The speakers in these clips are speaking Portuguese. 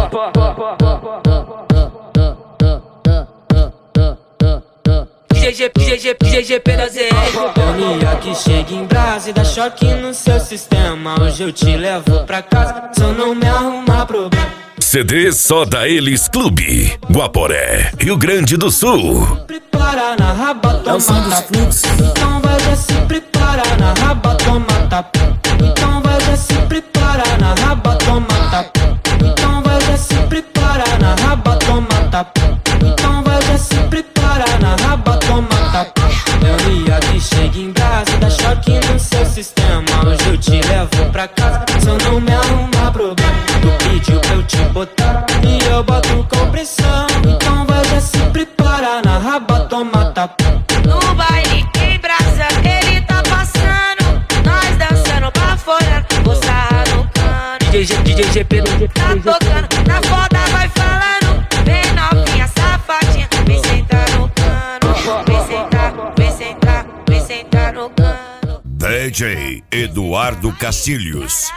GGP da ZR. Mania que chega em brasa e dá choque no seu sistema. Hoje eu te levo pra casa, só não me arrumar problema. CD só da Eles Clube, Guaporé, Rio Grande do Sul. Prepara na raba, toma tapa. Então vai já se prepara na raba, toma tapa. Então vai já se prepara na raba, toma tapa. Então vai já se prepara na raba, toma tapa. Então vai já se prepara na raba, toma tapa. Mania que chega em brasa, dá choque no seu sistema. Hoje eu te levo pra casa, só não me arrumar problema. Tu pediu pra eu te botar e eu boto com pressão. Então vai já se prepara na raba, toma tapa. No baile em brasa, ele tá passando, nós dançando pra fora, vou sarrar no cano. DJ GP tá tocando, na foda vai falando, vem novinha safadinha, vem sentar no cano, vem sentar, vem sentar, vem sentar no cano. DJ Eduardo Castilhos.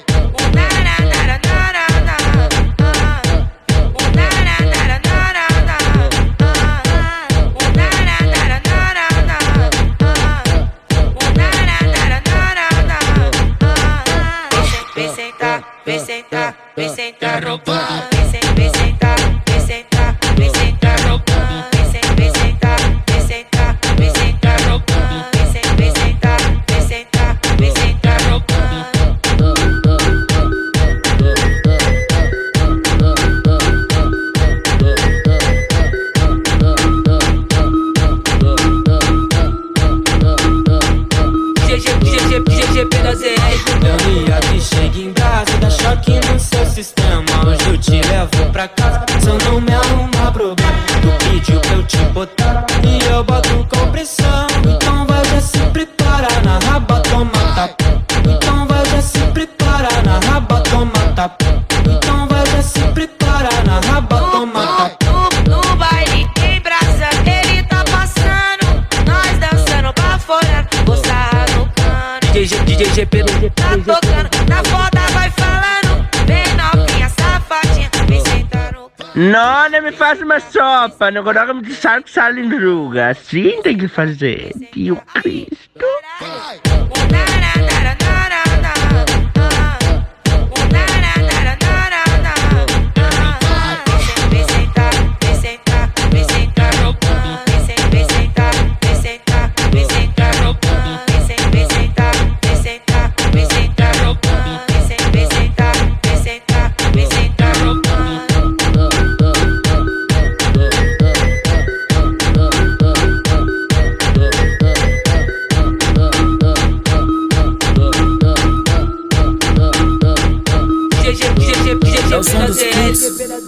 Vem sentar, vem sentar, vem sentar no pano. Vem sentar, vem sentar, vem sentar no pano. Vem sentar, vem sentar, vem sentar no pano. Vem sentar, vem sentar, vem sentar no pano. GGP da ZR. Mania que chega em brasa, dá choque no seu sistema. Hoje eu te levo pra casa, só não me arrumar problema. Tu pediu pra eu te botar e eu boto com pressão. Então vai já se prepara na raba, toma tapa. Então vai já se prepara na raba, toma tapa. Então vai já se prepara na raba, toma tapa. No baile em brasa, ele tá passando, nós dançando pra fora, vou sarrar no cano. DJ GP tá tocando, na foda vai falando, vem novinha safadinha, vem sentar no cano. Não me faz uma sopa, não coloca-me de sal em druga. Assim tem que fazer, tio Cristo. Vem sentar, vem sentar, vem sentar no cano. Vem sentar, vem sentar, vem sentar no cano. Vem sentar, vem sentar, vem sentar no cano. Vem sentar, vem sentar, vem sentar no cano. GGP da ZR.